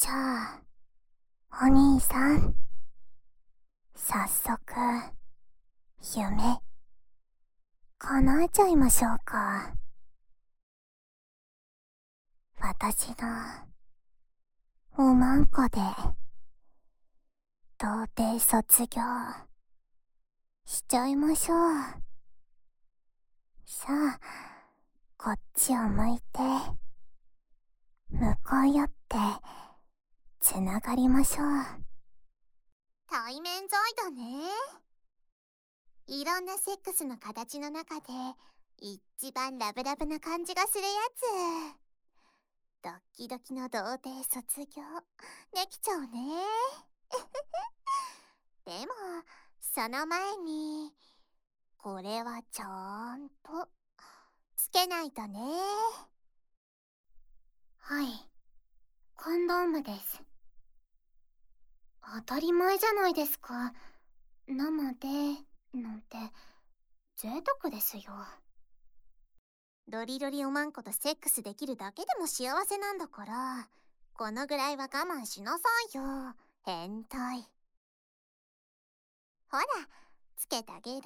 じゃあ、お兄さん、早速、夢、叶えちゃいましょうか。私の、おまんこで、童貞卒業、しちゃいましょう。さあ、こっちを向いて、向こう寄って、つながりましょう。 対面ゾイドね。いろんなセックスの形の中で一番ラブラブな感じがするやつ。ドッキドキの童貞卒業できちゃうね。でもその前にこれはちゃんとつけないとね。 はい、コンドームです。当たり前じゃないですか。生でなんて贅沢ですよ。 ロリロリおまんことセックスできるだけでも幸せなんだから、このぐらいは我慢しなさいよ、変態。ほら、つけてあげる。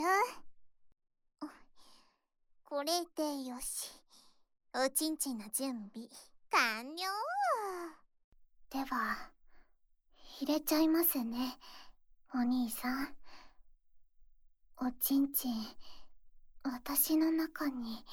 これでよし。おちんちんの準備完了。 では、入れちゃいますね、お兄さん。おちんちん、私の中に。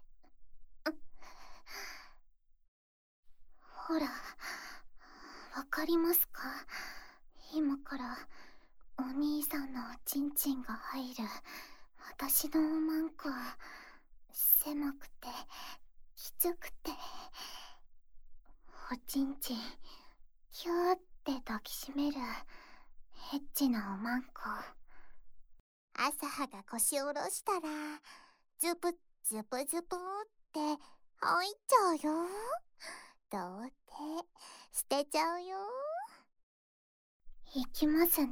ほら、わかりますか？今からお兄さんのおちんちんが入る私のおまんこ。狭くてきつくて、おちんちんキューって抱きしめるエッチなおまんこ。 朝葉が腰を下ろしたらズブズブズブって入っちゃうよ。童貞捨てちゃうよ。 いきますね。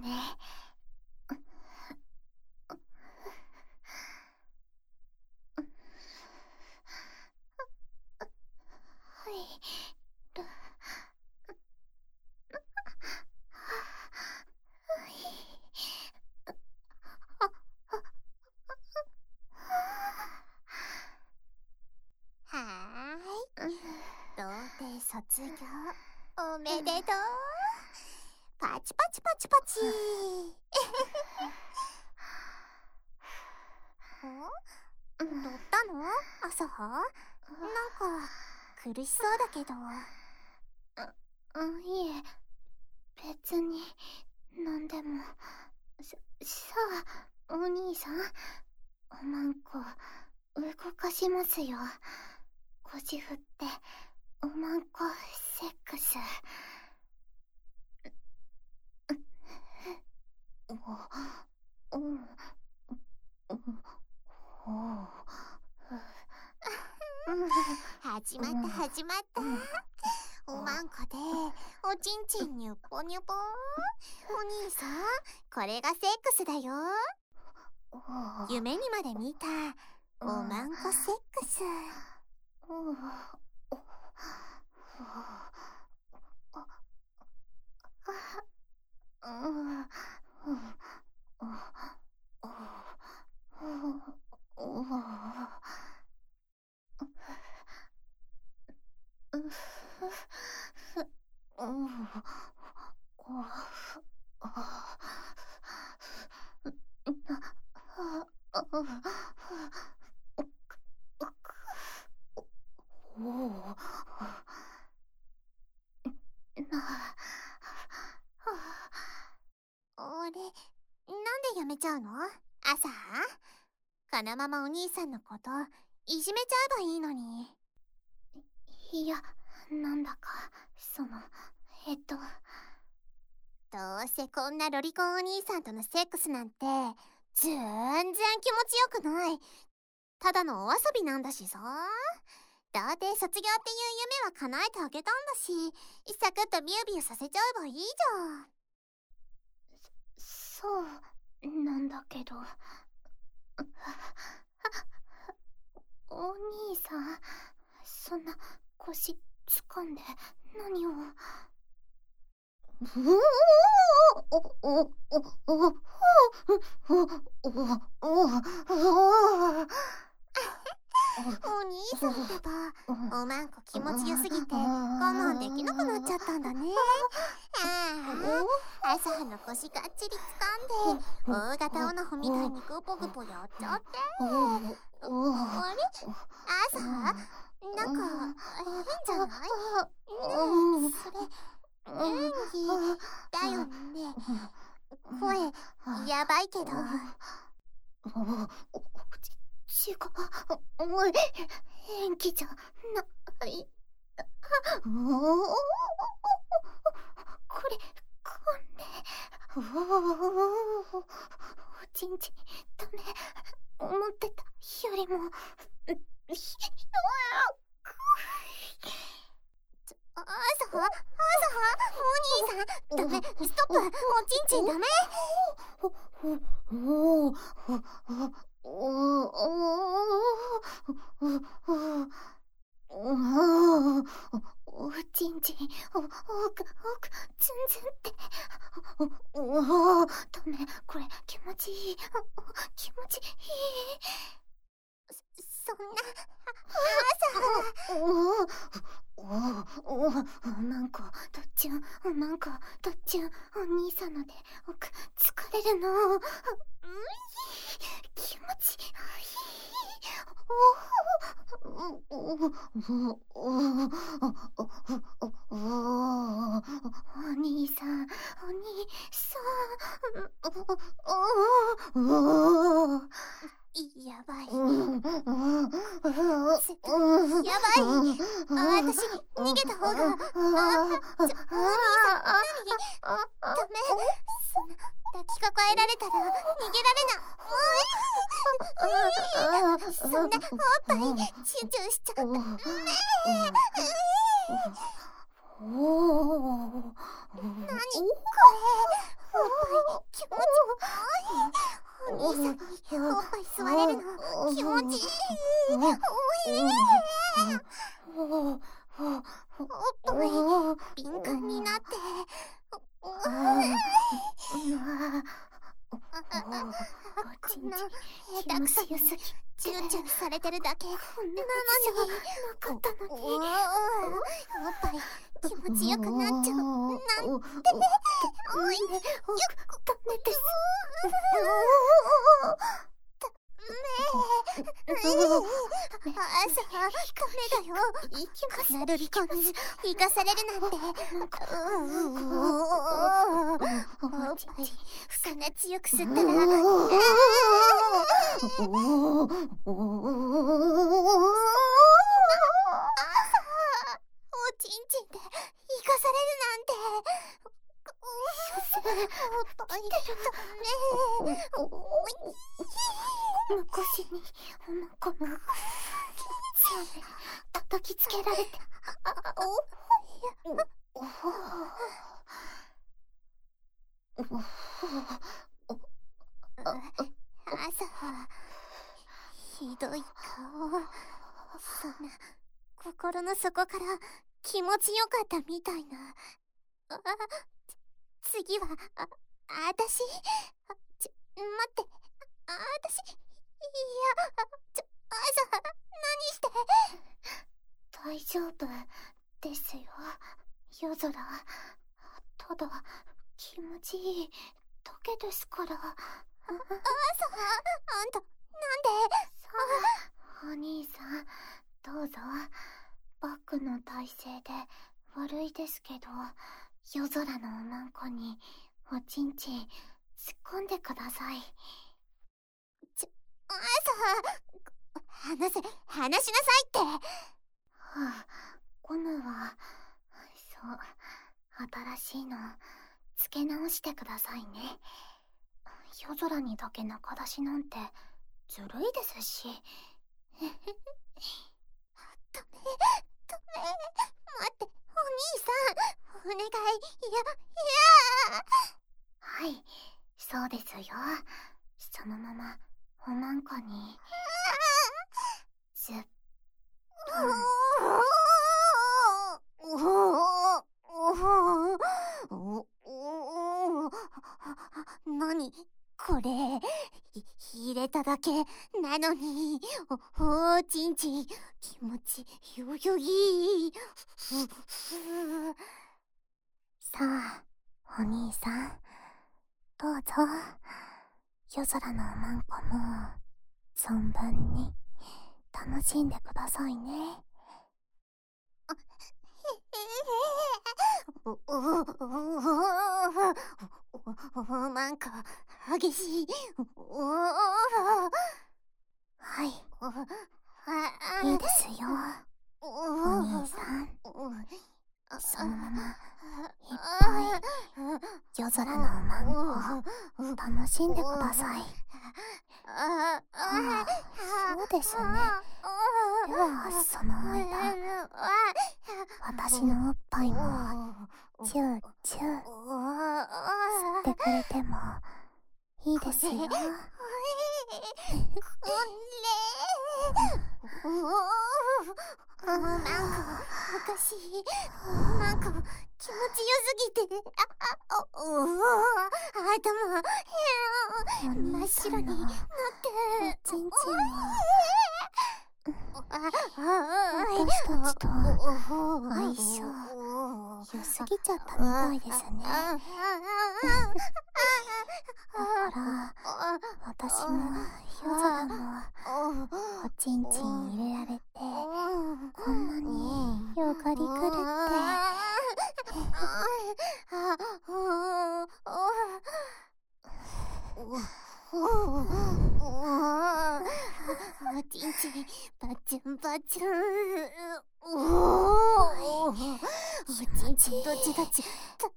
はいる。 はーい、童貞卒業おめでとう。パチパチパチパチ。どったの朝葉？なんか苦しそうだけど。 いえ、別になんでも。さあ、お兄さん、おまんこ動かしますよ。腰振っておまんこセックス。 始まった始まった。おまんこでおちんちんにゅっぽにゅぽ。お兄さん、これがセックスだよ。夢にまで見たおまんこセックス。俺、なんでやめちゃうの？朝？このままお兄さんのこといじめちゃえばいいのに。 いや、なんだかどうせこんなロリコンお兄さんとのセックスなんて全然気持ちよくない。ただのお遊びなんだしさ。童貞卒業っていう夢は叶えてあげたんだし、サクッとビュービューさせちゃえばいいじゃん。 そうなんだけど。お兄さん、そんな腰掴んで何を。 お兄さんってば、おまんこ気持ちよすぎて我慢できなくなっちゃったんだね。朝葉の腰がっちり掴んで大型オナホみたいにグポグポやっちゃって。あれ？朝葉？なんか変じゃない？ねえ、それ演技だよね。声やばいけど。 違う、演技じゃない。これ、こんね。おちんちん、ダメ。思ってたよりも、 朝葉お兄さん、ダメ、ストップ、おちんちんダメ。 おちんちん、おく、ツンツンって。ダメ、これ気持ちいい。気持ちいい。 そんな、 マンコ、どっちゃ、マンコ、どっちゃ、お兄さんので、奥、疲れるの。気持ちいい。お兄さん、 やばい。やばい。私、逃げた方が。お兄さん、ダメ。そんな、抱きかかえられたら、逃げられない。そんな、おっぱい、チューチューしちゃった。何これ。おっぱい、気持ちいい。お兄さんにおっぱい吸われるの気持ちいい。おっぱい敏感になってこんな下手くそにチューチューされてるだけなのにおっぱい気持ちよくなっちゃうなんて。おいダメです。朝はダメだよ。こんなルリコンに生かされるなんて。おっぱいそんな強く吸ったらおちんちんで生かされるなんて。おっぱいダメ。 昔におまこの強めに叩きつけられて。 朝はひどい顔。そんな心の底から気持ちよかったみたいな。次は私待って私朝何して。 大丈夫ですよ、夜空。ただ気持ちいいだけですから。 朝あんたなんで。 さあ、お兄さんどうぞ。バックの体勢で悪いですけど、夜空のおまんこにおちんちん突っ込んでください。 朝話しなさいって。 ゴムはそう新しいの付け直してくださいね。夜空にだけ中出しなんてずるいですし。 ダメ待って、お兄さんお願い。 はい、そうですよ。そのままおまんこにずっと。 なにこれ、入れただけなのに、おちんちん気持ちよよぎ。 さあ、お兄さん、どうぞ。夜空のおまんこも存分に楽しんでくださいね。 なんか激しい。 はい、いいですよ。お兄さん、そのままいっぱい夜空のおまんこ楽しんでください。そうですね。ではその間、私のおっぱいもチューチュー吸ってくれてもいいですよ。 なんかおかしい。なんか気持ちよすぎて、頭真っ白になって。 ちんちんは私たちと相性良すぎちゃったみたいですね。だから私も夜空もおちんちん入れられてこんなによがりくるっておちんちんバチュンバチュン。おちんちんどちどち。ダ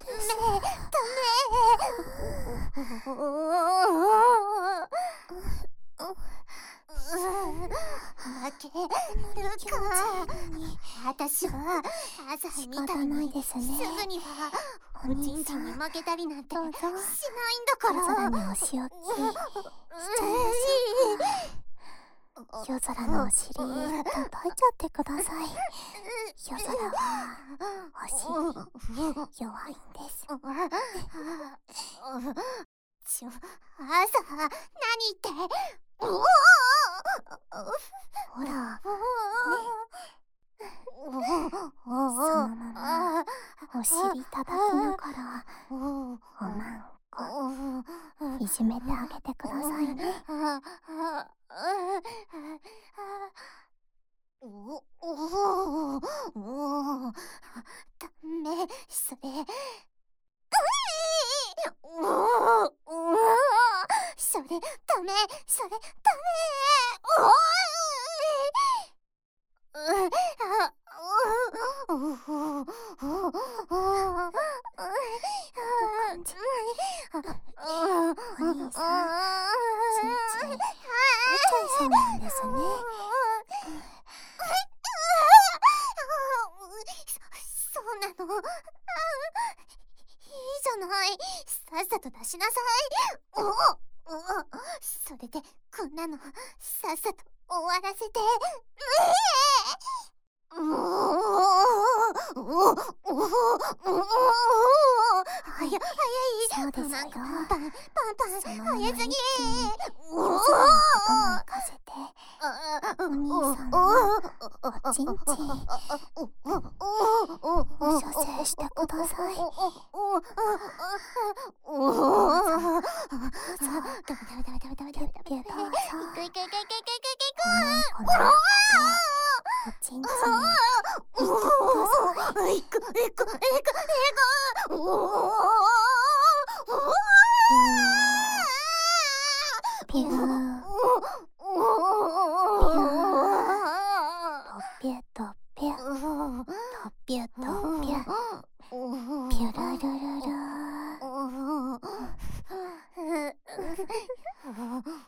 メ負けるか。私は朝みたいにすぐにはおちんちんに負けたりなんてしないんだから。 夜空にお仕置きしちゃいましょう。夜空のお尻叩いちゃってください。夜空はお尻弱いんです。 朝何ってほら、そのままお尻叩きながらおまんこいじめてあげてくださいね。 ダメ、それ。それダメ、それダメ。 お兄さん、ちんちん出ちゃいそうなんですね。 そうなの。いいじゃない。さっさと出しなさい。それでこんなのさっさと終わらせて。早い。 そうですよ。 なんかパンそのまま一気に夜お空のことも行かせてお兄さんのおちんちんお射精してください。どうぞ。ピュッピュどうぞ。おまんこのおちんちん行ってください。ピューピューピューとピューとピューとピューピュルルルル